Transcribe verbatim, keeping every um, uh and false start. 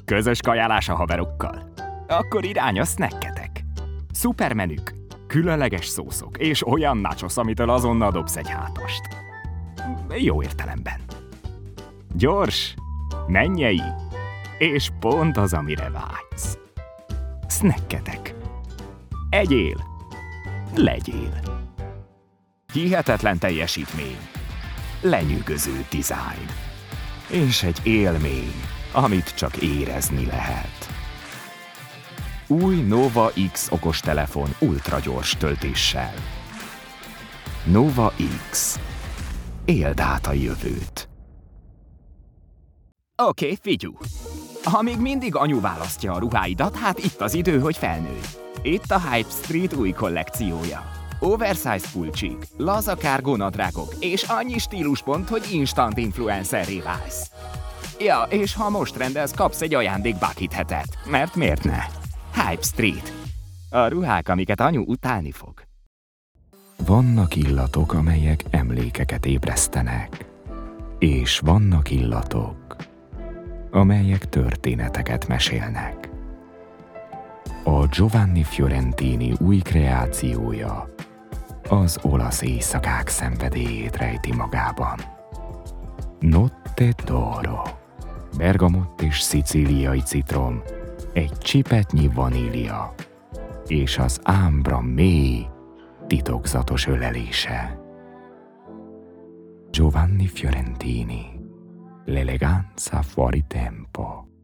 Közös kajálás a haverokkal? Akkor irány a snacketek. Szupermenük, különleges szószok és olyan nachos, amitől azonnal dobsz egy hátast. Jó értelemben. Gyors, mennyei, és pont az, amire vágysz. Snacketek. Egyél, legyél. Hihetetlen teljesítmény, lenyűgöző dizájn, és egy élmény, amit csak érezni lehet. Új Nova X okostelefon ultragyors töltéssel. Nova X. Éld át a jövőt. Oké, okay, figyú. Ha még mindig anyu választja a ruháidat, hát itt az idő, hogy felnőj. Itt a Hype Street új kollekciója. Oversize pulcsik, laza kárgónadrágok és annyi stíluspont, hogy instant influencerré válsz. Ja, és ha most rendelsz, kapsz egy ajándék bucket hetet, mert miért ne? Hype Street. A ruhák, amiket anyu utálni fog. Vannak illatok, amelyek emlékeket ébresztenek. És vannak illatok, amelyek történeteket mesélnek. A Giovanni Fiorentini új kreációja az olasz éjszakák szenvedélyét rejti magában. Notte d'oro, bergamott és szicíliai citrom, egy csipetnyi vanília és az ámbra mély, titokzatos ölelése. Giovanni Fiorentini, l'eleganza fuori tempo.